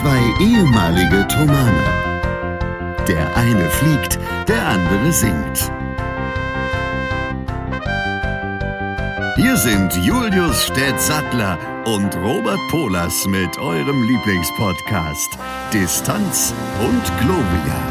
Zwei ehemalige Tomane. Der eine fliegt, der andere singt. Hier sind Julius Städtsattler und Robert Polas mit eurem Lieblingspodcast Distanz und Globia.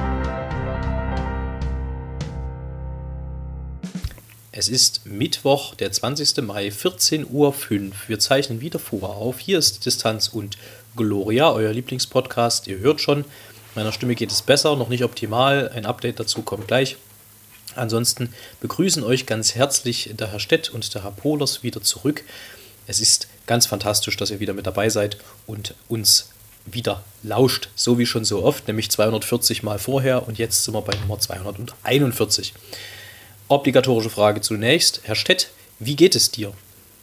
Es ist Mittwoch, der 20. Mai, 14:05 Uhr. Wir zeichnen wieder vor auf. Hier ist Distanz und Gloria, euer Lieblingspodcast. Ihr hört schon, meiner Stimme geht es besser, noch nicht optimal. Ein Update dazu kommt gleich. Ansonsten begrüßen euch ganz herzlich der Herr Stett und der Herr Polers wieder zurück. Es ist ganz fantastisch, dass ihr wieder mit dabei seid und uns wieder lauscht, so wie schon so oft, nämlich 240 Mal vorher und jetzt sind wir bei Nummer 241. Obligatorische Frage zunächst. Herr Stett, wie geht es dir?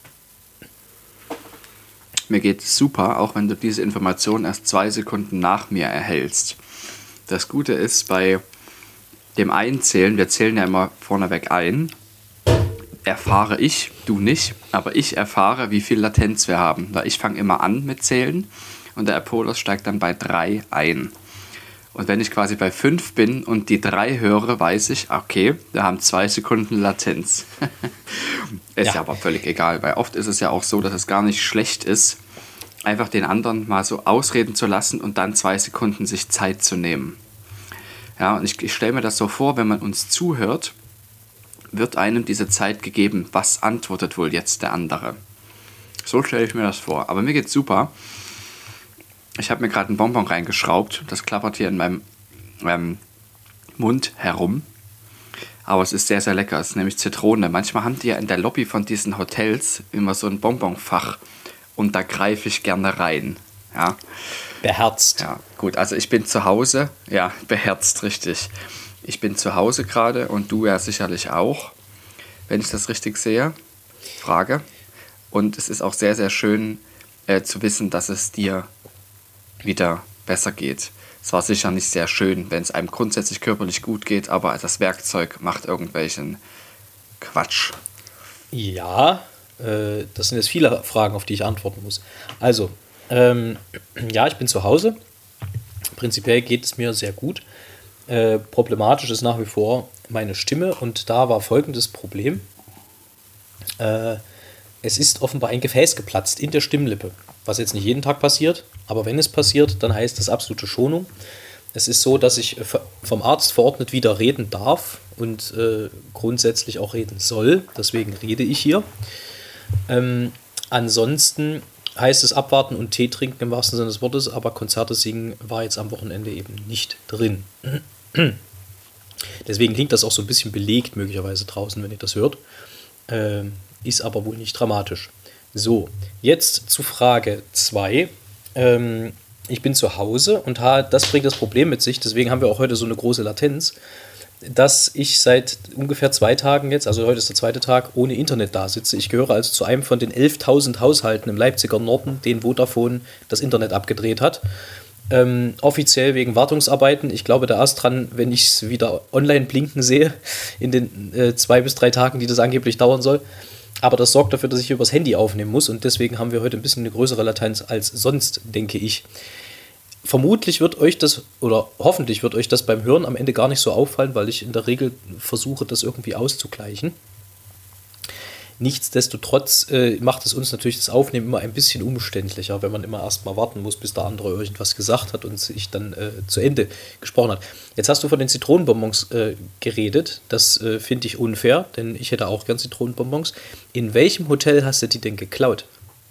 Mir geht es super, auch wenn du diese Information erst 2 Sekunden nach mir erhältst. Das Gute ist, bei dem Einzählen, wir zählen ja immer vorneweg ein, erfahre ich, du nicht, aber ich erfahre, wie viel Latenz wir haben. Weil ich fange immer an mit Zählen und der Apolos steigt dann bei 3 ein. Und wenn ich quasi bei 5 bin und die 3 höre, weiß ich, okay, wir haben 2 Sekunden Latenz. Ist ja aber völlig egal, weil oft ist es ja auch so, dass es gar nicht schlecht ist, einfach den anderen mal so ausreden zu lassen und dann 2 Sekunden sich Zeit zu nehmen. Ja, und ich stelle mir das so vor, wenn man uns zuhört, wird einem diese Zeit gegeben, was antwortet wohl jetzt der andere. So stelle ich mir das vor. Aber mir geht's super. Ich habe mir gerade einen Bonbon reingeschraubt. Das klappert hier in meinem Mund herum. Aber es ist sehr, sehr lecker. Es ist nämlich Zitrone. Manchmal haben die ja in der Lobby von diesen Hotels immer so ein Bonbonfach. Und da greife ich gerne rein. Ja. Beherzt. Ja, gut. Also ich bin zu Hause. Ja, beherzt, richtig. Ich bin zu Hause gerade und du ja sicherlich auch, wenn ich das richtig sehe. Frage. Und es ist auch sehr, sehr schön zu wissen, dass es dir wieder besser geht. Es war sicher nicht sehr schön, wenn es einem grundsätzlich körperlich gut geht, aber das Werkzeug macht irgendwelchen Quatsch. Ja, das sind jetzt viele Fragen, auf die ich antworten muss. Also, ja, ich bin zu Hause. Prinzipiell geht es mir sehr gut. Problematisch ist nach wie vor meine Stimme und da war folgendes Problem. Es ist offenbar ein Gefäß geplatzt in der Stimmlippe, was jetzt nicht jeden Tag passiert, aber wenn es passiert, dann heißt das absolute Schonung. Es ist so, dass ich vom Arzt verordnet wieder reden darf und grundsätzlich auch reden soll, deswegen rede ich hier. Ansonsten heißt es abwarten und Tee trinken im wahrsten Sinne des Wortes, aber Konzerte singen war jetzt am Wochenende eben nicht drin. Deswegen klingt das auch so ein bisschen belegt möglicherweise draußen, wenn ihr das hört. Ist aber wohl nicht dramatisch. So, jetzt zu Frage 2. Ich bin zu Hause und das bringt das Problem mit sich, deswegen haben wir auch heute so eine große Latenz, dass ich seit ungefähr 2 Tagen jetzt, also heute ist der 2. Tag, ohne Internet da sitze. Ich gehöre also zu einem von den 11.000 Haushalten im Leipziger Norden, den Vodafone das Internet abgedreht hat. Offiziell wegen Wartungsarbeiten. Ich glaube, da erst dran, wenn ich es wieder online blinken sehe, in den 2 bis 3 Tagen, die das angeblich dauern soll. Aber das sorgt dafür, dass ich übers Handy aufnehmen muss und deswegen haben wir heute ein bisschen eine größere Latenz als sonst, denke ich. Vermutlich wird euch das, oder hoffentlich wird euch das beim Hören am Ende gar nicht so auffallen, weil ich in der Regel versuche, das irgendwie auszugleichen. Nichtsdestotrotz macht es uns natürlich das Aufnehmen immer ein bisschen umständlicher, wenn man immer erstmal warten muss, bis der andere irgendwas gesagt hat und sich dann zu Ende gesprochen hat. Jetzt hast du von den Zitronenbonbons geredet. Das finde ich unfair, denn ich hätte auch gern Zitronenbonbons. In welchem Hotel hast du die denn geklaut?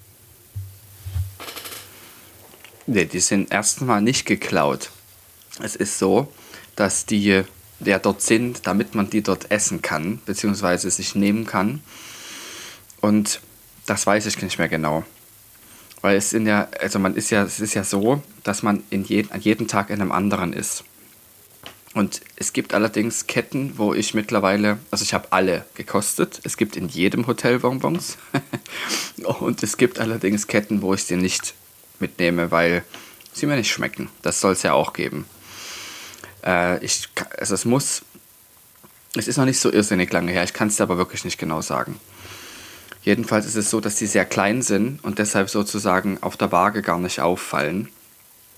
Ne, die sind erstmal nicht geklaut. Es ist so, dass die ja dort sind, damit man die dort essen kann, beziehungsweise sich nehmen kann. Und das weiß ich nicht mehr genau. Weil es sind ja, also es ist ja so, dass man an jedem Tag in einem anderen ist. Und es gibt allerdings Ketten, wo ich mittlerweile, also ich habe alle gekostet. Es gibt in jedem Hotel Bonbons. Und es gibt allerdings Ketten, wo ich sie nicht mitnehme, weil sie mir nicht schmecken. Das soll es ja auch geben. Es ist noch nicht so irrsinnig lange her. Ich kann es dir aber wirklich nicht genau sagen. Jedenfalls ist es so, dass die sehr klein sind und deshalb sozusagen auf der Waage gar nicht auffallen.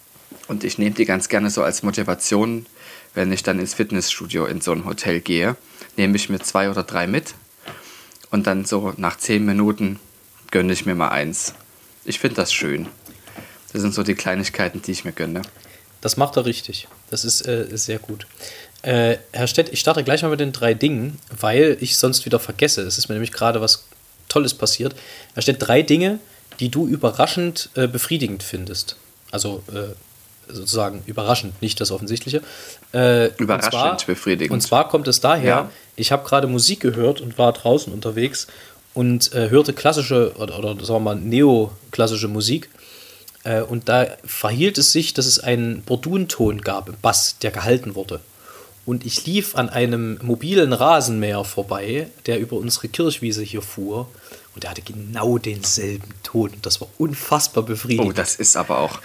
Und ich nehme die ganz gerne so als Motivation, wenn ich dann ins Fitnessstudio in so ein Hotel gehe, nehme ich mir 2 oder 3 mit und dann so nach 10 Minuten gönne ich mir mal eins. Ich finde das schön. Das sind so die Kleinigkeiten, die ich mir gönne. Das macht er richtig. Das ist sehr gut. Herr Stett, ich starte gleich mal mit den 3 Dingen, weil ich sonst wieder vergesse. Es ist mir nämlich gerade was Tolles passiert. Herr Stett, 3 Dinge, die du überraschend befriedigend findest. Also sozusagen überraschend, nicht das Offensichtliche. Überraschend befriedigend. Und zwar kommt es daher, ich habe gerade Musik gehört und war draußen unterwegs und hörte klassische oder sagen wir mal neoklassische Musik. Und da verhielt es sich, dass es einen Bordunton gab im Bass, der gehalten wurde. Und ich lief an einem mobilen Rasenmäher vorbei, der über unsere Kirchwiese hier fuhr. Und der hatte genau denselben Ton. Das war unfassbar befriedigend. Oh, das ist aber auch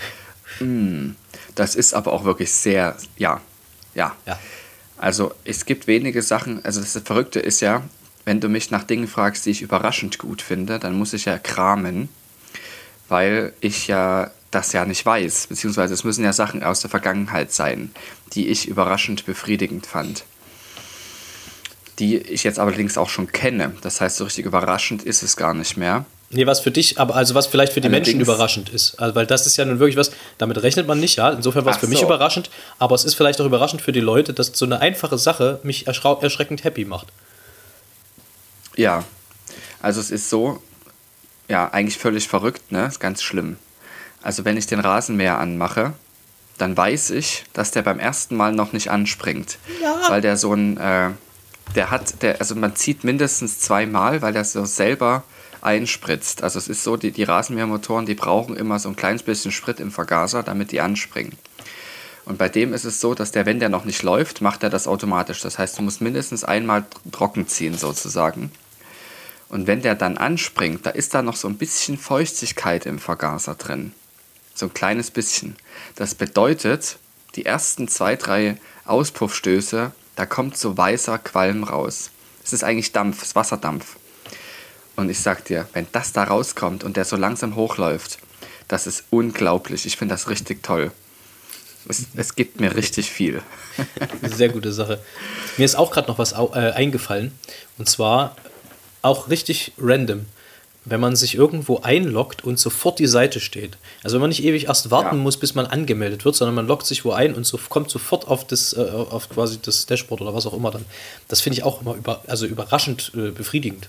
wirklich sehr, ja. Also es gibt wenige Sachen, also das Verrückte ist ja, wenn du mich nach Dingen fragst, die ich überraschend gut finde, dann muss ich ja kramen, weil ich ja das ja nicht weiß, beziehungsweise es müssen ja Sachen aus der Vergangenheit sein, die ich überraschend befriedigend fand. Die ich jetzt allerdings auch schon kenne. Das heißt, so richtig überraschend ist es gar nicht mehr. Nee, was für dich, aber also was vielleicht für die Menschen überraschend ist. Also, weil das ist ja nun wirklich was, damit rechnet man nicht, ja. Insofern war es für mich überraschend, aber es ist vielleicht auch überraschend für die Leute, dass so eine einfache Sache mich erschreckend happy macht. Ja, also es ist so, ja, eigentlich völlig verrückt, ne? Ist ganz schlimm. Also wenn ich den Rasenmäher anmache, dann weiß ich, dass der beim ersten Mal noch nicht anspringt. Ja. Weil der so ein, also man zieht mindestens 2 Mal, weil der so selber einspritzt. Also es ist so, die Rasenmähermotoren, die brauchen immer so ein kleines bisschen Sprit im Vergaser, damit die anspringen. Und bei dem ist es so, dass wenn der noch nicht läuft, macht er das automatisch. Das heißt, du musst mindestens einmal trocken ziehen sozusagen. Und wenn der dann anspringt, da ist da noch so ein bisschen Feuchtigkeit im Vergaser drin. So ein kleines bisschen. Das bedeutet, die ersten 2, 3 Auspuffstöße, da kommt so weißer Qualm raus. Es ist eigentlich Dampf, es ist Wasserdampf. Und ich sag dir, wenn das da rauskommt und der so langsam hochläuft, das ist unglaublich. Ich finde das richtig toll. Es gibt mir richtig viel. Sehr gute Sache. Mir ist auch gerade noch was eingefallen. Und zwar auch richtig random. Wenn man sich irgendwo einloggt und sofort die Seite steht. Also wenn man nicht ewig erst warten muss, bis man angemeldet wird, sondern man loggt sich wo ein und kommt sofort auf quasi das Dashboard oder was auch immer dann. Das finde ich auch immer überraschend befriedigend.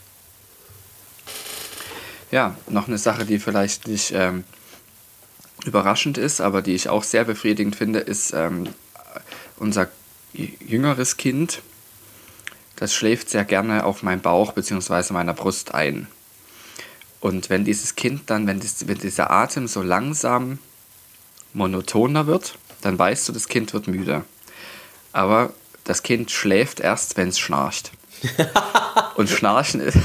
Ja, noch eine Sache, die vielleicht nicht überraschend ist, aber die ich auch sehr befriedigend finde, ist unser jüngeres Kind. Das schläft sehr gerne auf meinem Bauch bzw. meiner Brust ein. Und wenn dieses Kind dann, wenn dieser Atem so langsam monotoner wird, dann weißt du, das Kind wird müde. Aber das Kind schläft erst, wenn es schnarcht. Und Schnarchen ist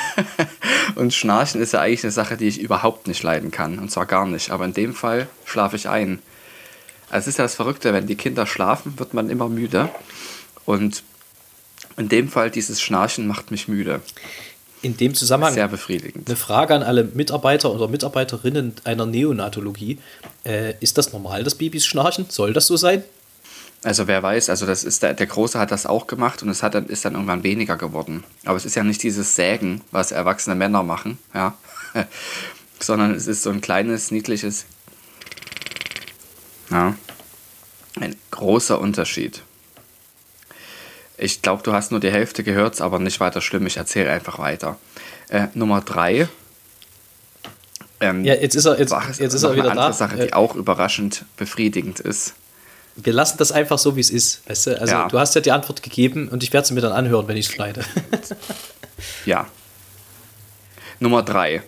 ja eigentlich eine Sache, die ich überhaupt nicht leiden kann. Und zwar gar nicht. Aber in dem Fall schlafe ich ein. Also es ist ja das Verrückte, wenn die Kinder schlafen, wird man immer müde. Und in dem Fall, dieses Schnarchen macht mich müde. In dem Zusammenhang sehr befriedigend. Eine Frage an alle Mitarbeiter oder Mitarbeiterinnen einer Neonatologie. Ist das normal, dass Babys schnarchen? Soll das so sein? Also wer weiß, also das ist der Große hat das auch gemacht und ist dann irgendwann weniger geworden. Aber es ist ja nicht dieses Sägen, was erwachsene Männer machen, ja, sondern es ist so ein kleines, niedliches, ja, ein großer Unterschied. Ich glaube, du hast nur die Hälfte gehört, aber nicht weiter schlimm, ich erzähle einfach weiter. Nummer 3. Ja, jetzt ist er wieder eine andere Sache, die auch überraschend befriedigend ist. Wir lassen das einfach so, wie es ist. Weißt du? Also, Du hast ja die Antwort gegeben und ich werde sie mir dann anhören, wenn ich es schneide. Ja. Nummer 3.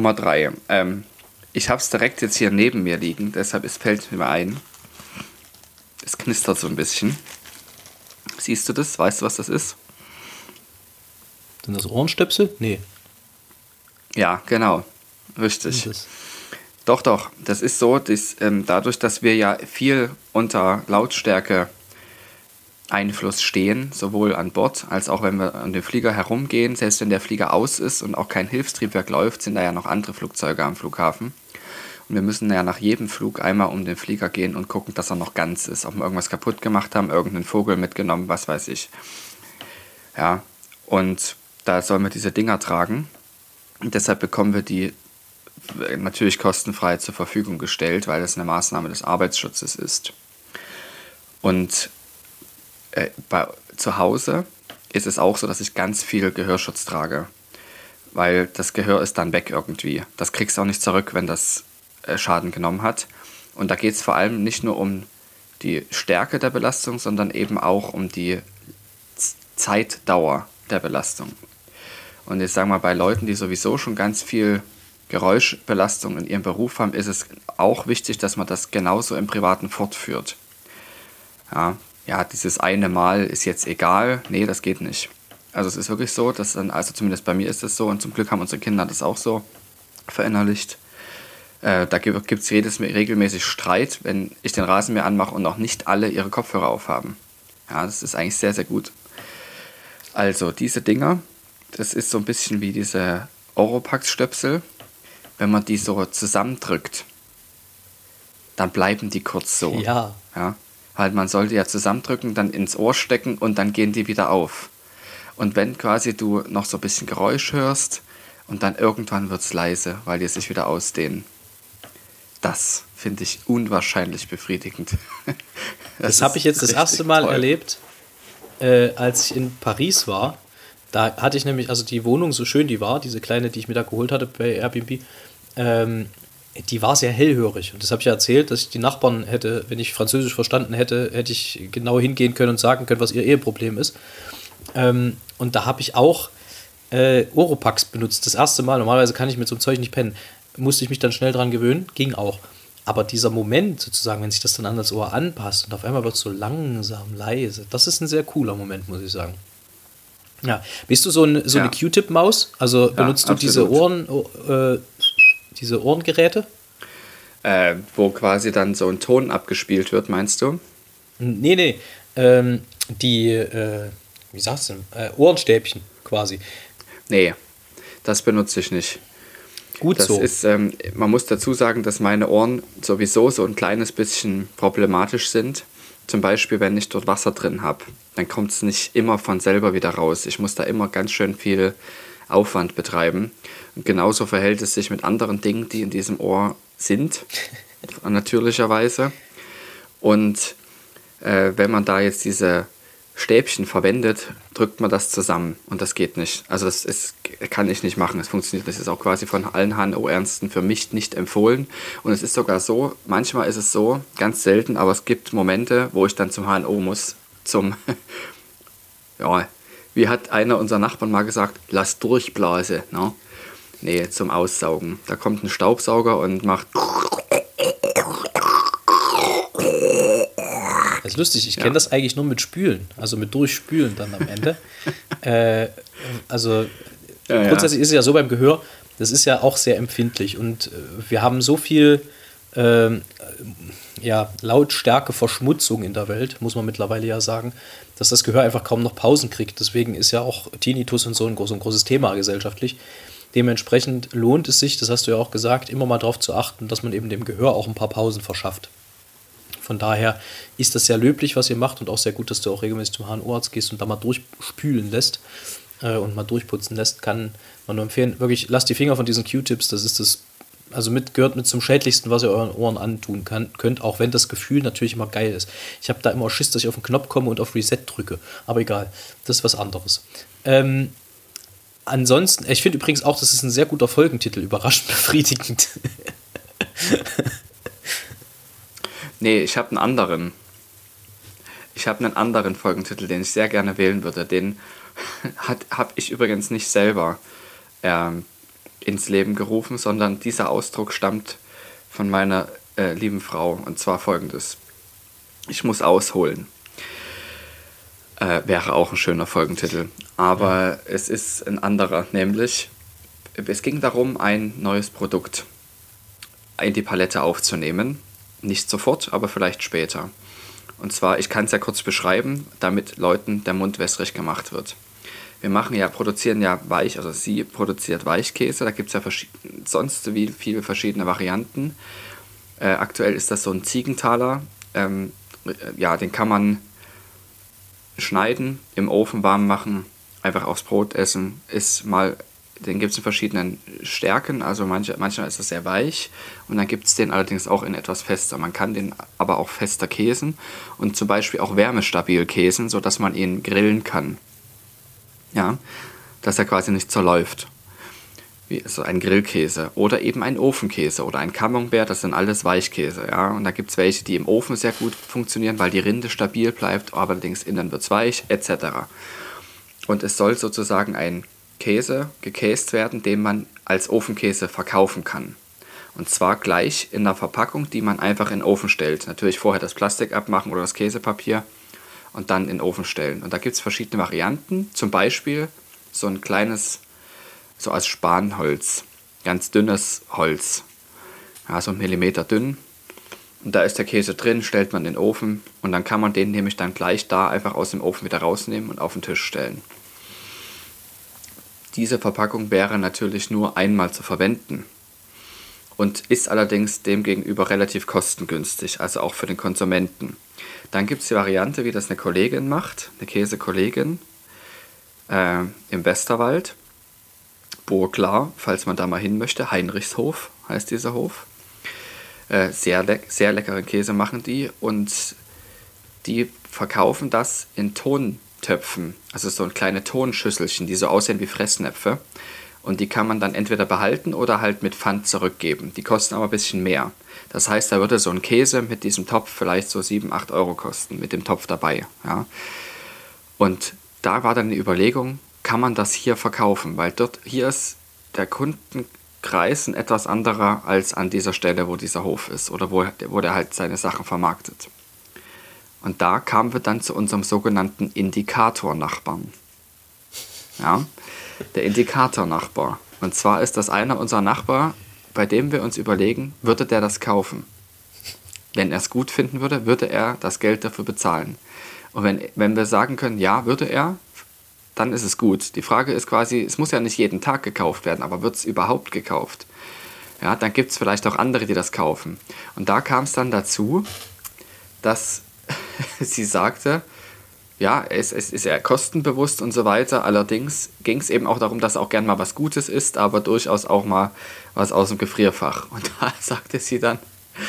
Ich habe es direkt jetzt hier neben mir liegen, deshalb fällt mir ein. Es knistert so ein bisschen. Siehst du das? Weißt du, was das ist? Sind das Ohrenstöpsel? Nee. Ja, genau. Richtig. Doch. Das ist so, dadurch, dass wir ja viel unter Lautstärke Einfluss stehen, sowohl an Bord als auch wenn wir an dem Flieger herumgehen, selbst wenn der Flieger aus ist und auch kein Hilfstriebwerk läuft, sind da ja noch andere Flugzeuge am Flughafen. Und wir müssen ja nach jedem Flug einmal um den Flieger gehen und gucken, dass er noch ganz ist. Ob wir irgendwas kaputt gemacht haben, irgendeinen Vogel mitgenommen, was weiß ich. Ja, und da sollen wir diese Dinger tragen. Und deshalb bekommen wir die natürlich kostenfrei zur Verfügung gestellt, weil das eine Maßnahme des Arbeitsschutzes ist. Und zu Hause ist es auch so, dass ich ganz viel Gehörschutz trage, weil das Gehör ist dann weg irgendwie. Das kriegst du auch nicht zurück, wenn das Schaden genommen hat. Und da geht es vor allem nicht nur um die Stärke der Belastung, sondern eben auch um die Zeitdauer der Belastung. Und ich sage mal, bei Leuten, die sowieso schon ganz viel Geräuschbelastung in ihrem Beruf haben, ist es auch wichtig, dass man das genauso im Privaten fortführt. Ja, dieses eine Mal ist jetzt egal. Nee, das geht nicht. Also es ist wirklich so, dass dann, also zumindest bei mir ist es so und zum Glück haben unsere Kinder das auch so verinnerlicht. Da gibt es regelmäßig Streit, wenn ich den Rasenmäher anmache und noch nicht alle ihre Kopfhörer aufhaben. Ja, das ist eigentlich sehr, sehr gut. Also diese Dinger, das ist so ein bisschen wie diese Oropax-Stöpsel. Wenn man die so zusammendrückt, dann bleiben die kurz so. Ja. Halt, man sollte ja zusammendrücken, dann ins Ohr stecken und dann gehen die wieder auf. Und wenn quasi du noch so ein bisschen Geräusch hörst und dann irgendwann wird es leise, weil die sich wieder ausdehnen. Das finde ich unwahrscheinlich befriedigend. Das habe ich jetzt das erste Mal erlebt, als ich in Paris war. Da hatte ich nämlich, also die Wohnung, so schön die war, diese kleine, die ich mir da geholt hatte bei Airbnb, die war sehr hellhörig. Und das habe ich ja erzählt, dass ich die Nachbarn hätte, wenn ich Französisch verstanden hätte, hätte ich genau hingehen können und sagen können, was ihr Eheproblem ist. Und da habe ich auch Oropax benutzt, das erste Mal. Normalerweise kann ich mit so einem Zeug nicht pennen. Musste ich mich dann schnell dran gewöhnen, ging auch. Aber dieser Moment sozusagen, wenn sich das dann an das Ohr anpasst und auf einmal wird es so langsam leise, das ist ein sehr cooler Moment, muss ich sagen. Ja, bist du so eine Q-Tip-Maus? Also benutzt du diese Ohrengeräte? Wo quasi dann so ein Ton abgespielt wird, meinst du? Nee. Wie sagst du denn? Ohrenstäbchen quasi. Nee, das benutze ich nicht. Gut das so. Ist, man muss dazu sagen, dass meine Ohren sowieso so ein kleines bisschen problematisch sind. Zum Beispiel, wenn ich dort Wasser drin habe, dann kommt es nicht immer von selber wieder raus. Ich muss da immer ganz schön viel Aufwand betreiben. Und genauso verhält es sich mit anderen Dingen, die in diesem Ohr sind, natürlicherweise. Und wenn man da jetzt diese Stäbchen verwendet, drückt man das zusammen und das geht nicht. Also das kann ich nicht machen, es funktioniert. Das ist auch quasi von allen HNO-Ärzten für mich nicht empfohlen. Und es ist sogar so, manchmal ist es so, ganz selten, aber es gibt Momente, wo ich dann zum HNO muss, wie hat einer unserer Nachbarn mal gesagt, lass durchblase, ne? Nee, zum Aussaugen. Da kommt ein Staubsauger und macht... Das ist lustig, ich kenne das eigentlich nur mit Spülen, also mit Durchspülen dann am Ende. Grundsätzlich ist es ja so beim Gehör, das ist ja auch sehr empfindlich und wir haben so viel Lautstärke-Verschmutzung in der Welt, muss man mittlerweile ja sagen, dass das Gehör einfach kaum noch Pausen kriegt. Deswegen ist ja auch Tinnitus und so ein großes Thema gesellschaftlich. Dementsprechend lohnt es sich, das hast du ja auch gesagt, immer mal darauf zu achten, dass man eben dem Gehör auch ein paar Pausen verschafft. Von daher ist das sehr löblich, was ihr macht und auch sehr gut, dass du auch regelmäßig zum HNO-Arzt gehst und da mal durchspülen lässt und mal durchputzen lässt, kann man nur empfehlen. Wirklich, lasst die Finger von diesen Q-Tips, das ist das, also gehört mit zum Schädlichsten, was ihr euren Ohren antun könnt, auch wenn das Gefühl natürlich immer geil ist. Ich habe da immer Schiss, dass ich auf den Knopf komme und auf Reset drücke, aber egal, das ist was anderes. Ansonsten, ich finde übrigens auch, das ist ein sehr guter Folgentitel, überraschend befriedigend. Nee, ich habe einen anderen. Ich habe einen anderen Folgentitel, den ich sehr gerne wählen würde. Den habe ich übrigens nicht selber ins Leben gerufen, sondern dieser Ausdruck stammt von meiner lieben Frau. Und zwar folgendes. Ich muss ausholen. Wäre auch ein schöner Folgentitel. Aber es ist ein anderer, nämlich es ging darum, ein neues Produkt in die Palette aufzunehmen. Nicht sofort, aber vielleicht später. Und zwar, ich kann es ja kurz beschreiben, damit Leuten der Mund wässrig gemacht wird. produzieren ja also sie produziert Weichkäse, da gibt es ja sonst wie viele verschiedene Varianten. Aktuell ist das so ein Ziegenthaler, den kann man schneiden, im Ofen warm machen, einfach aufs Brot essen, den gibt es in verschiedenen Stärken, also manchmal ist das sehr weich und dann gibt es den allerdings auch in etwas fester. Man kann den aber auch fester käsen und zum Beispiel auch wärmestabil käsen, sodass man ihn grillen kann. Ja, dass er quasi nicht zerläuft. Wie so ein Grillkäse oder eben ein Ofenkäse oder ein Camembert, das sind alles Weichkäse. Ja? Und da gibt es welche, die im Ofen sehr gut funktionieren, weil die Rinde stabil bleibt, aber allerdings innen wird es weich, etc. Und es soll sozusagen ein Käse gekäst werden, den man als Ofenkäse verkaufen kann. Und zwar gleich in einer Verpackung, die man einfach in den Ofen stellt. Natürlich vorher das Plastik abmachen oder das Käsepapier und dann in den Ofen stellen. Und da gibt es verschiedene Varianten, zum Beispiel so ein kleines, so als Spanholz, ganz dünnes Holz, ja, so 1 Millimeter dünn. Und da ist der Käse drin, stellt man in den Ofen und dann kann man den nämlich dann gleich da einfach aus dem Ofen wieder rausnehmen und auf den Tisch stellen. Diese Verpackung wäre natürlich nur einmal zu verwenden und ist allerdings demgegenüber relativ kostengünstig, also auch für den Konsumenten. Dann gibt es die Variante, wie das eine Kollegin macht, eine Käsekollegin im Westerwald, Burglar, falls man da mal hin möchte, Heinrichshof heißt dieser Hof. Sehr leckeren Käse machen die und die verkaufen das in Tontöpfen, also so kleine Tonschüsselchen, die so aussehen wie Fressnäpfe. Und die kann man dann entweder behalten oder halt mit Pfand zurückgeben. Die kosten aber ein bisschen mehr. Das heißt, da würde so ein Käse mit diesem Topf vielleicht so 7, 8 Euro kosten, mit dem Topf dabei. Ja. Und da war dann die Überlegung, kann man das hier verkaufen? Weil hier ist der Kundenkreis ein etwas anderer als an dieser Stelle, wo dieser Hof ist oder wo der halt seine Sachen vermarktet. Und da kamen wir dann zu unserem sogenannten Indikator-Nachbarn. Ja, der Indikator-Nachbar. Und zwar ist das einer unserer Nachbarn, bei dem wir uns überlegen, würde der das kaufen? Wenn er es gut finden würde, würde er das Geld dafür bezahlen. Und wenn wir sagen können, ja, würde er, dann ist es gut. Die Frage ist quasi, es muss ja nicht jeden Tag gekauft werden, aber wird es überhaupt gekauft? Ja, dann gibt es vielleicht auch andere, die das kaufen. Und da kam es dann dazu, dass sie sagte, ja, es ist eher kostenbewusst und so weiter. Allerdings ging es eben auch darum, dass auch gern mal was Gutes ist, aber durchaus auch mal was aus dem Gefrierfach. Und da sagte sie dann,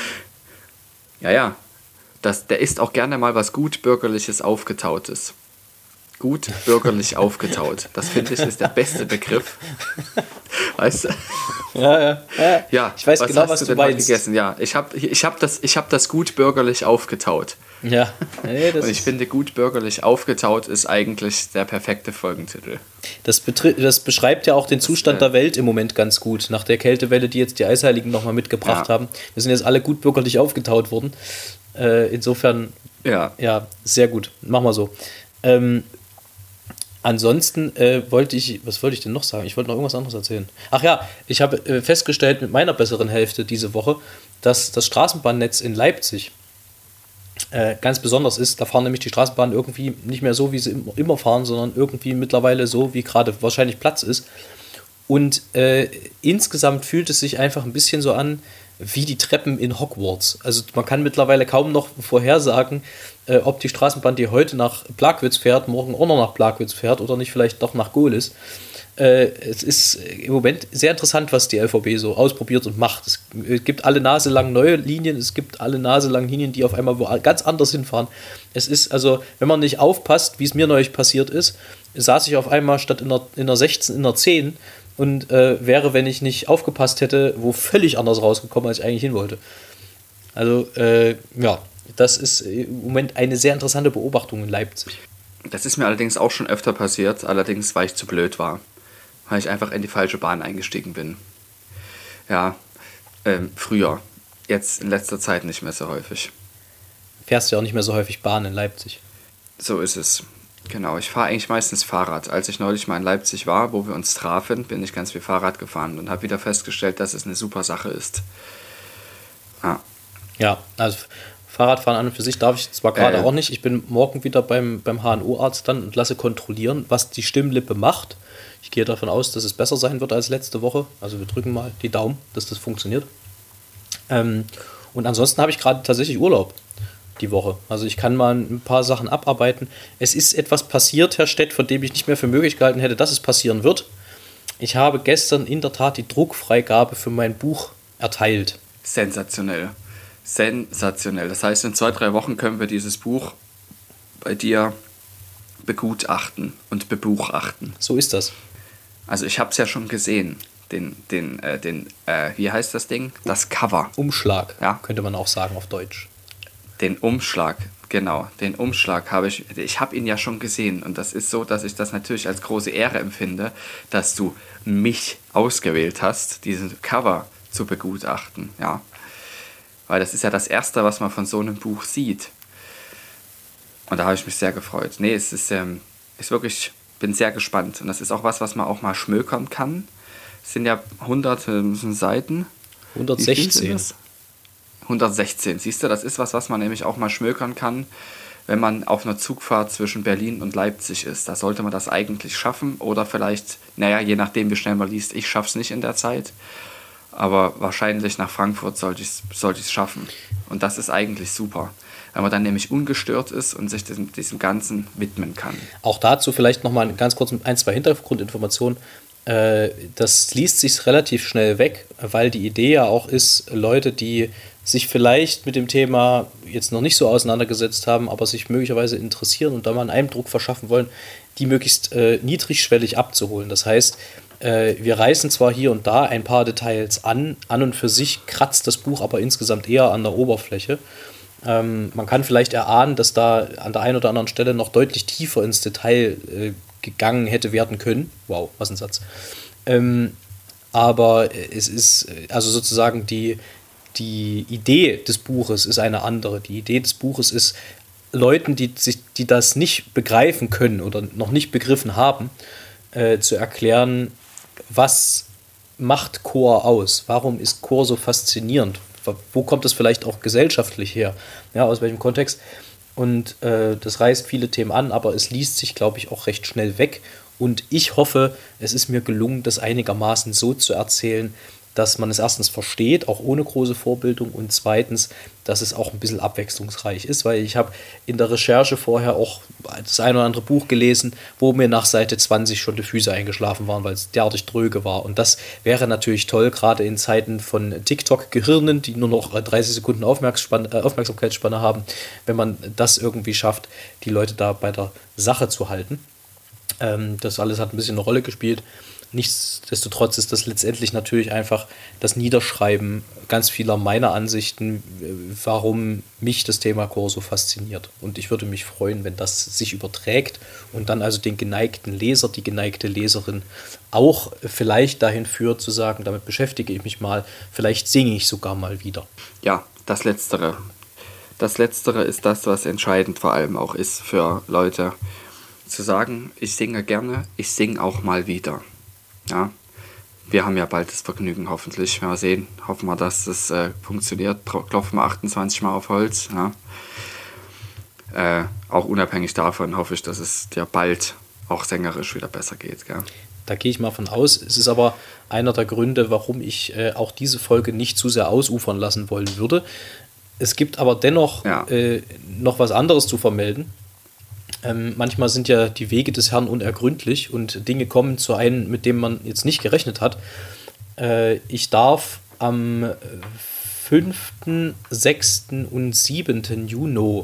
der isst auch gerne mal was gut bürgerliches Aufgetautes. Gut bürgerlich aufgetaut. Das finde ich ist der beste Begriff. Weißt du? Ja, ich weiß genau, was du meinst. Gegessen? Ja, ich hab das gut bürgerlich aufgetaut. Ja. Und ich finde, gut bürgerlich aufgetaut ist eigentlich der perfekte Folgentitel. Das beschreibt ja auch den Zustand der Welt im Moment ganz gut. Nach der Kältewelle, die jetzt die Eisheiligen nochmal mitgebracht haben. Wir sind jetzt alle gut bürgerlich aufgetaut worden. Insofern, ja, sehr gut. Machen wir so. Ansonsten was wollte ich denn noch sagen? Ich wollte noch irgendwas anderes erzählen. Ach ja, ich habe festgestellt mit meiner besseren Hälfte diese Woche, dass das Straßenbahnnetz in Leipzig ganz besonders ist. Da fahren nämlich die Straßenbahnen irgendwie nicht mehr so, wie sie immer fahren, sondern irgendwie mittlerweile so, wie gerade wahrscheinlich Platz ist. Und insgesamt fühlt es sich einfach ein bisschen so an, wie die Treppen in Hogwarts. Also man kann mittlerweile kaum noch vorhersagen, ob die Straßenbahn, die heute nach Plagwitz fährt, morgen auch noch nach Plagwitz fährt oder nicht vielleicht doch nach Gohlis. Es ist im Moment sehr interessant, was die LVB so ausprobiert und macht. Es gibt alle Nase lang neue Linien, es gibt alle Nase lang Linien, die auf einmal ganz anders hinfahren. Es ist also, wenn man nicht aufpasst, wie es mir neulich passiert ist, saß ich auf einmal statt in einer 16 in einer 10 und wäre, wenn ich nicht aufgepasst hätte, wo völlig anders rausgekommen, als ich eigentlich hin wollte. Also, das ist im Moment eine sehr interessante Beobachtung in Leipzig. Das ist mir allerdings auch schon öfter passiert, allerdings weil ich zu blöd war. Weil ich einfach in die falsche Bahn eingestiegen bin. Ja, früher. Jetzt in letzter Zeit nicht mehr so häufig. Fährst du ja auch nicht mehr so häufig Bahn in Leipzig. So ist es. Genau, ich fahre eigentlich meistens Fahrrad. Als ich neulich mal in Leipzig war, wo wir uns trafen, bin ich ganz viel Fahrrad gefahren und habe wieder festgestellt, dass es eine super Sache ist. Ja, also Fahrradfahren an und für sich darf ich zwar gerade auch nicht. Ich bin morgen wieder beim HNO-Arzt dann und lasse kontrollieren, was die Stimmlippe macht. Ich gehe davon aus, dass es besser sein wird als letzte Woche. Also wir drücken mal die Daumen, dass das funktioniert. Und ansonsten habe ich gerade tatsächlich Urlaub die Woche. Also ich kann mal ein paar Sachen abarbeiten. Es ist etwas passiert, Herr Stett, von dem ich nicht mehr für möglich gehalten hätte, dass es passieren wird. Ich habe gestern in der Tat die Druckfreigabe für mein Buch erteilt. Sensationell. Sensationell. Das heißt, in 2-3 Wochen können wir dieses Buch bei dir begutachten und bebuchachten. So ist das. Also ich habe es ja schon gesehen. Wie heißt das Ding? Das Cover. Umschlag, ja, könnte man auch sagen auf Deutsch. Den Umschlag, genau. Den Umschlag habe ich habe ihn ja schon gesehen. Und das ist so, dass ich das natürlich als große Ehre empfinde, dass du mich ausgewählt hast, diesen Cover zu begutachten. Ja. Weil das ist ja das Erste, was man von so einem Buch sieht. Und da habe ich mich sehr gefreut. Nee, es ist wirklich, bin sehr gespannt. Und das ist auch was man auch mal schmökern kann. Es sind ja 100 Seiten. 116. 116, siehst du, das ist was man nämlich auch mal schmökern kann, wenn man auf einer Zugfahrt zwischen Berlin und Leipzig ist. Da sollte man das eigentlich schaffen oder vielleicht, je nachdem wie schnell man liest, ich schaffe es nicht in der Zeit, aber wahrscheinlich nach Frankfurt sollte ich es schaffen. Und das ist eigentlich super, weil man dann nämlich ungestört ist und sich diesem Ganzen widmen kann. Auch dazu vielleicht nochmal ganz kurz 1-2 Hintergrundinformationen. Das liest sich relativ schnell weg, weil die Idee ja auch ist, Leute, die sich vielleicht mit dem Thema jetzt noch nicht so auseinandergesetzt haben, aber sich möglicherweise interessieren und da mal einen Eindruck verschaffen wollen, die möglichst niedrigschwellig abzuholen. Das heißt, wir reißen zwar hier und da ein paar Details an und für sich kratzt das Buch aber insgesamt eher an der Oberfläche. Man kann vielleicht erahnen, dass da an der einen oder anderen Stelle noch deutlich tiefer ins Detail gegangen hätte werden können. Wow, was ein Satz. Aber es ist also sozusagen die Idee des Buches ist eine andere. Die Idee des Buches ist, Leuten, die das nicht begreifen können oder noch nicht begriffen haben, zu erklären, was macht Chor aus? Warum ist Chor so faszinierend? Wo kommt es vielleicht auch gesellschaftlich her? Ja, aus welchem Kontext? Und das reißt viele Themen an, aber es liest sich, glaube ich, auch recht schnell weg. Und ich hoffe, es ist mir gelungen, das einigermaßen so zu erzählen, dass man es erstens versteht, auch ohne große Vorbildung, und zweitens, dass es auch ein bisschen abwechslungsreich ist, weil ich habe in der Recherche vorher auch das ein oder andere Buch gelesen, wo mir nach Seite 20 schon die Füße eingeschlafen waren, weil es derartig dröge war. Und das wäre natürlich toll, gerade in Zeiten von TikTok-Gehirnen, die nur noch 30 Sekunden Aufmerksamkeitsspanne haben, wenn man das irgendwie schafft, die Leute da bei der Sache zu halten. Das alles hat ein bisschen eine Rolle gespielt. Nichtsdestotrotz ist das letztendlich natürlich einfach das Niederschreiben ganz vieler meiner Ansichten, warum mich das Thema Chor so fasziniert. Und ich würde mich freuen, wenn das sich überträgt und dann also den geneigten Leser, die geneigte Leserin auch vielleicht dahin führt, zu sagen, damit beschäftige ich mich mal, vielleicht singe ich sogar mal wieder. Ja, das Letztere. Das Letztere ist das, was entscheidend vor allem auch ist für Leute, zu sagen, ich singe gerne, ich singe auch mal wieder. Ja, wir haben ja bald das Vergnügen, hoffentlich. Wenn wir sehen, hoffen wir, dass das funktioniert. Klopfen wir 28 Mal auf Holz. Ja. Auch unabhängig davon hoffe ich, dass es dir bald auch sängerisch wieder besser geht. Gell? Da gehe ich mal von aus. Es ist aber einer der Gründe, warum ich auch diese Folge nicht zu sehr ausufern lassen wollen würde. Es gibt aber dennoch noch was anderes zu vermelden. Manchmal sind ja die Wege des Herrn unergründlich und Dinge kommen zu einem, mit dem man jetzt nicht gerechnet hat. Ich darf am 5., 6. und 7. Juni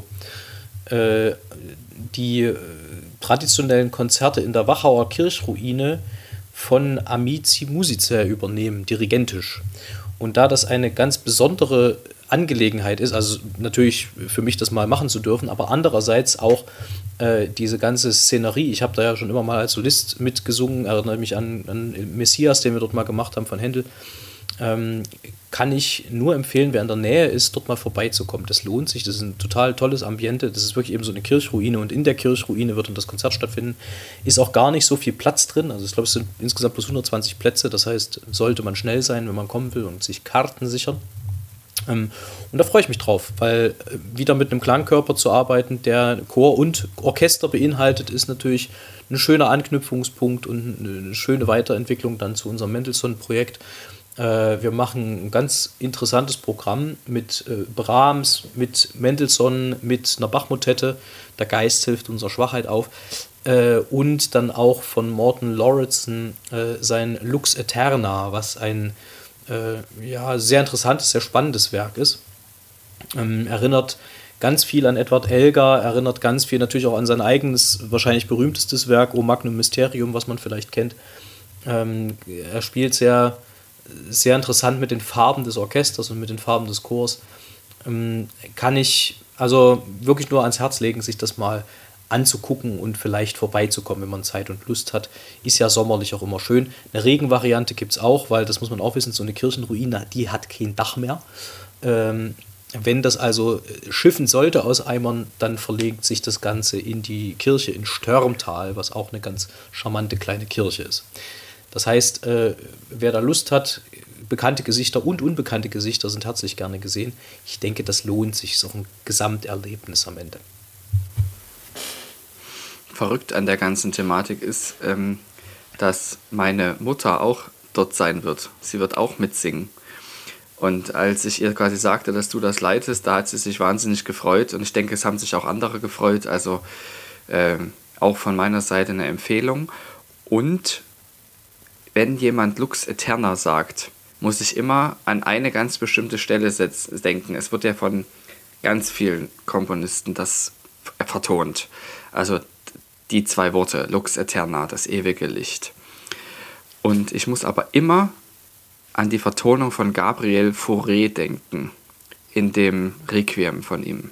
die traditionellen Konzerte in der Wachauer Kirchruine von Amici Musicae übernehmen, dirigentisch. Und da das eine ganz besondere Angelegenheit ist, also natürlich für mich das mal machen zu dürfen, aber andererseits auch diese ganze Szenerie, ich habe da ja schon immer mal als Solist mitgesungen, erinnere mich an Messias, den wir dort mal gemacht haben von Händel, kann ich nur empfehlen, wer in der Nähe ist, dort mal vorbeizukommen. Das lohnt sich, das ist ein total tolles Ambiente, das ist wirklich eben so eine Kirchruine und in der Kirchruine wird dann das Konzert stattfinden. Ist auch gar nicht so viel Platz drin, also ich glaube, es sind insgesamt bloß 120 Plätze, das heißt, sollte man schnell sein, wenn man kommen will und sich Karten sichern. Und da freue ich mich drauf, weil wieder mit einem Klangkörper zu arbeiten, der Chor und Orchester beinhaltet, ist natürlich ein schöner Anknüpfungspunkt und eine schöne Weiterentwicklung dann zu unserem Mendelssohn-Projekt. Wir machen ein ganz interessantes Programm mit Brahms, mit Mendelssohn, mit einer Bach-Motette. Der Geist hilft unserer Schwachheit auf. Und dann auch von Morten Lauridsen sein Lux Aeterna, was ein sehr interessantes, sehr spannendes Werk ist. Erinnert ganz viel an Edward Elgar, erinnert ganz viel natürlich auch an sein eigenes, wahrscheinlich berühmtestes Werk, O Magnum Mysterium, was man vielleicht kennt. Er spielt sehr, sehr interessant mit den Farben des Orchesters und mit den Farben des Chors. Kann ich also wirklich nur ans Herz legen, sich das mal anzugucken und vielleicht vorbeizukommen, wenn man Zeit und Lust hat. Ist ja sommerlich auch immer schön. Eine Regenvariante gibt es auch, weil, das muss man auch wissen, so eine Kirchenruine, die hat kein Dach mehr. Wenn das also schiffen sollte aus Eimern, dann verlegt sich das Ganze in die Kirche in Störmtal, was auch eine ganz charmante kleine Kirche ist. Das heißt, wer da Lust hat, bekannte Gesichter und unbekannte Gesichter sind herzlich gerne gesehen. Ich denke, das lohnt sich, so ein Gesamterlebnis am Ende. Verrückt an der ganzen Thematik ist, dass meine Mutter auch dort sein wird. Sie wird auch mitsingen. Und als ich ihr quasi sagte, dass du das leitest, da hat sie sich wahnsinnig gefreut. Und ich denke, es haben sich auch andere gefreut. Also auch von meiner Seite eine Empfehlung. Und wenn jemand Lux Aeterna sagt, muss ich immer an eine ganz bestimmte Stelle denken. Es wird ja von ganz vielen Komponisten das vertont. Also die 2 Worte, Lux Aeterna, das ewige Licht. Und ich muss aber immer an die Vertonung von Gabriel Fauré denken, in dem Requiem von ihm.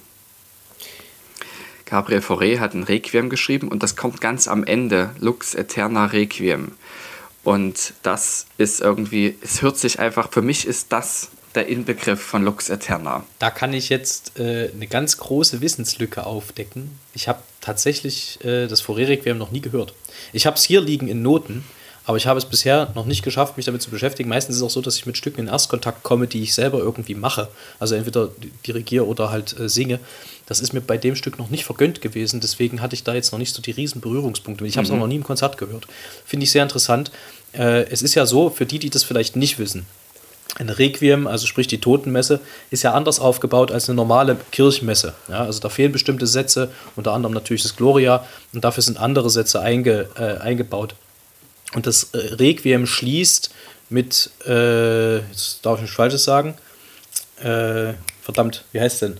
Gabriel Fauré hat ein Requiem geschrieben und das kommt ganz am Ende, Lux Aeterna Requiem. Und das ist irgendwie, es hört sich einfach, für mich ist das der Inbegriff von Lux Aeterna. Da kann ich jetzt eine ganz großeWissenslücke aufdecken. Ich habe tatsächlich das Fauré-Requiem noch nie gehört. Ich habe es hier liegen in Noten, aber ich habe es bisher noch nicht geschafft, mich damit zu beschäftigen. Meistens ist es auch so, dass ich mit Stücken in Erstkontakt komme, die ich selber irgendwie mache. Also entweder dirigiere oder halt singe. Das ist mir bei dem Stück noch nicht vergönnt gewesen. Deswegen hatte ich da jetzt noch nicht so die riesen Berührungspunkte. Ich habe es auch noch nie im Konzert gehört. Finde ich sehr interessant. Es ist ja so, für die das vielleicht nicht wissen, ein Requiem, also sprich die Totenmesse, ist ja anders aufgebaut als eine normale Kirchenmesse. Ja, also da fehlen bestimmte Sätze, unter anderem natürlich das Gloria, und dafür sind andere Sätze eingebaut. Und das Requiem schließt mit, jetzt darf ich nichts Falsches sagen, verdammt, wie heißt es denn?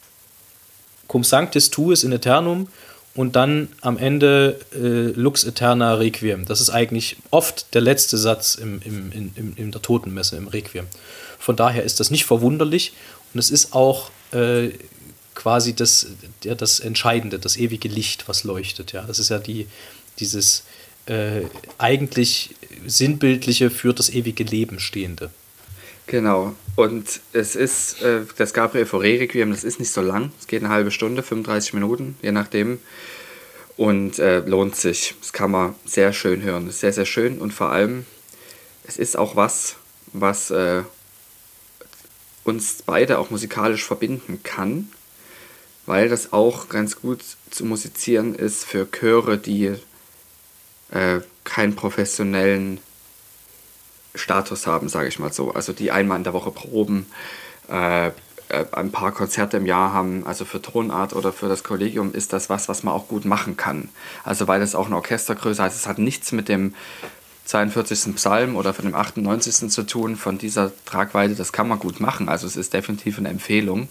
Cum sanctis tuis in aeternum und dann am Ende Lux Aeterna Requiem. Das ist eigentlich oft der letzte Satz in der Totenmesse, im Requiem. Von daher ist das nicht verwunderlich und es ist auch quasi das Entscheidende, das ewige Licht, was leuchtet. Ja? Das ist ja dieses eigentlich sinnbildliche für das ewige Leben stehende. Genau, und es ist das Gabriel Fauré Requiem, das ist nicht so lang, es geht eine halbe Stunde, 35 Minuten, je nachdem, und lohnt sich. Das kann man sehr schön hören, das ist sehr, sehr schön und vor allem, es ist auch was uns beide auch musikalisch verbinden kann, weil das auch ganz gut zu musizieren ist für Chöre, die keinen professionellen Status haben, sage ich mal so. Also die einmal in der Woche proben, ein paar Konzerte im Jahr haben. Also für Tonart oder für das Kollegium ist das was man auch gut machen kann. Also weil das auch eine Orchestergröße heißt, es hat nichts mit dem 42. Psalm oder von dem 98. zu tun, von dieser Tragweite, das kann man gut machen. Also es ist definitiv eine Empfehlung,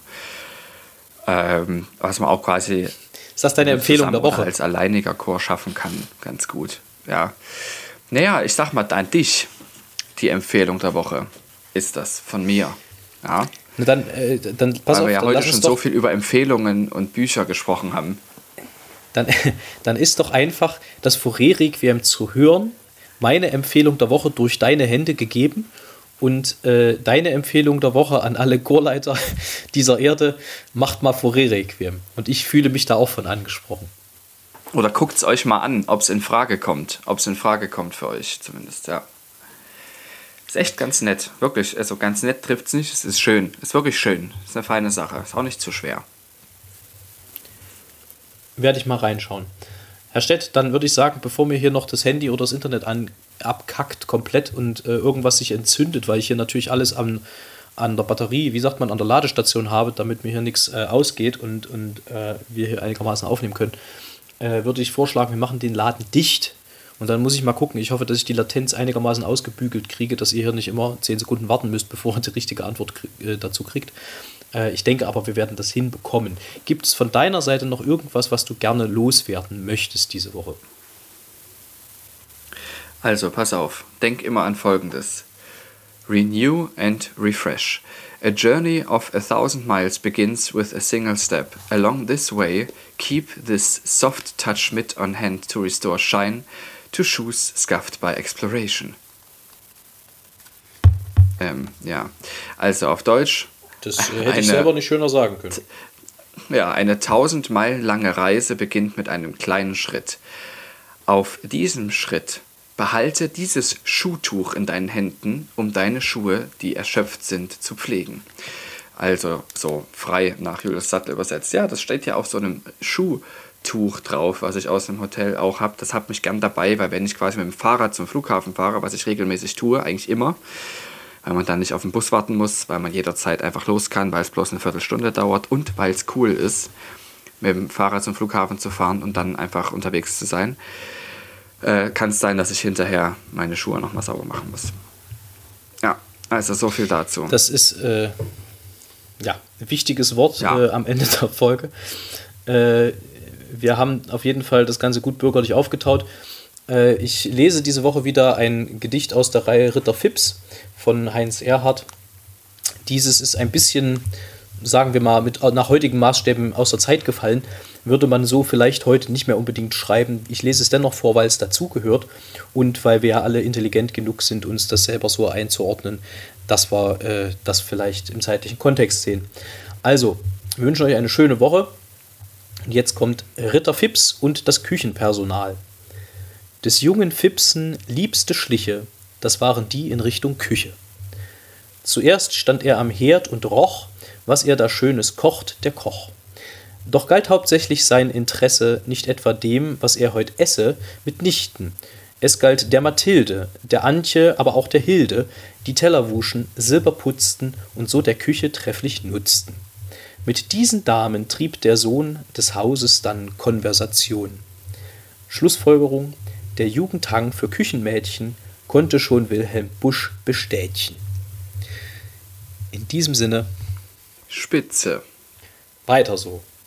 was man auch quasi ist das deine Empfehlung der Woche? Als alleiniger Chor schaffen kann, ganz gut. Ja. Naja, ich sag mal an dich, die Empfehlung der Woche ist das von mir. Ja. Na dann pass auf. Weil wir ja heute schon so viel über Empfehlungen und Bücher gesprochen haben. Dann ist doch einfach das Fauré-Requiem zu hören, meine Empfehlung der Woche durch deine Hände gegeben und deine Empfehlung der Woche an alle Chorleiter dieser Erde, macht mal Fauré-Requiem. Und ich fühle mich da auch von angesprochen. Oder guckt es euch mal an, ob es in Frage kommt. Ob es in Frage kommt für euch zumindest, ja. Ist echt ganz nett, wirklich. Also ganz nett trifft es nicht, es ist schön. Ist wirklich schön. Ist eine feine Sache. Ist auch nicht zu schwer. Werde ich mal reinschauen. Herr Stett, dann würde ich sagen, bevor mir hier noch das Handy oder das Internet abkackt komplett und irgendwas sich entzündet, weil ich hier natürlich alles an der Batterie, wie sagt man, an der Ladestation habe, damit mir hier nichts ausgeht und wir hier einigermaßen aufnehmen können, würde ich vorschlagen, wir machen den Laden dicht. Und dann muss ich mal gucken. Ich hoffe, dass ich die Latenz einigermaßen ausgebügelt kriege, dass ihr hier nicht immer 10 Sekunden warten müsst, bevor ihr die richtige Antwort dazu kriegt. Ich denke aber, wir werden das hinbekommen. Gibt es von deiner Seite noch irgendwas, was du gerne loswerden möchtest diese Woche? Also, pass auf. Denk immer an Folgendes. Renew and refresh. A journey of 1,000 miles begins with a single step. Along this way, keep this soft touch mitt on hand to restore shine to shoes scuffed by exploration. Ja, also auf Deutsch. Das hätte ich selber nicht schöner sagen können. Ja, eine 1000 Meilen lange Reise beginnt mit einem kleinen Schritt. Auf diesem Schritt behalte dieses Schuhtuch in deinen Händen, um deine Schuhe, die erschöpft sind, zu pflegen. Also so frei nach Julius Sattel übersetzt. Ja, das steht ja auf so einem Schuhtuch drauf, was ich aus dem Hotel auch habe. Das hat mich gern dabei, weil wenn ich quasi mit dem Fahrrad zum Flughafen fahre, was ich regelmäßig tue, eigentlich immer, weil man dann nicht auf den Bus warten muss, weil man jederzeit einfach los kann, weil es bloß eine Viertelstunde dauert und weil es cool ist, mit dem Fahrrad zum Flughafen zu fahren und dann einfach unterwegs zu sein, kann es sein, dass ich hinterher meine Schuhe nochmal sauber machen muss. Ja, also so viel dazu. Das ist ein wichtiges Wort am Ende der Folge. Wir haben auf jeden Fall das Ganze gut bürgerlich aufgetaut. Ich lese diese Woche wieder ein Gedicht aus der Reihe Ritter Phipps von Heinz Erhardt. Dieses ist ein bisschen, sagen wir mal, nach heutigen Maßstäben aus der Zeit gefallen. Würde man so vielleicht heute nicht mehr unbedingt schreiben. Ich lese es dennoch vor, weil es dazugehört und weil wir ja alle intelligent genug sind, uns das selber so einzuordnen, dass wir das vielleicht im zeitlichen Kontext sehen. Also, wir wünschen euch eine schöne Woche. Und jetzt kommt Ritter Phipps und das Küchenpersonal. Des jungen Phippsen liebste Schliche, das waren die in Richtung Küche. Zuerst stand er am Herd und roch, was er da Schönes kocht, der Koch. Doch galt hauptsächlich sein Interesse nicht etwa dem, was er heut esse, mitnichten. Es galt der Mathilde, der Antje, aber auch der Hilde, die Teller wuschen, Silber putzten und so der Küche trefflich nutzten. Mit diesen Damen trieb der Sohn des Hauses dann Konversation. Schlussfolgerung: Der Jugendhang für Küchenmädchen konnte schon Wilhelm Busch bestätigen. In diesem Sinne, Spitze. weiter so.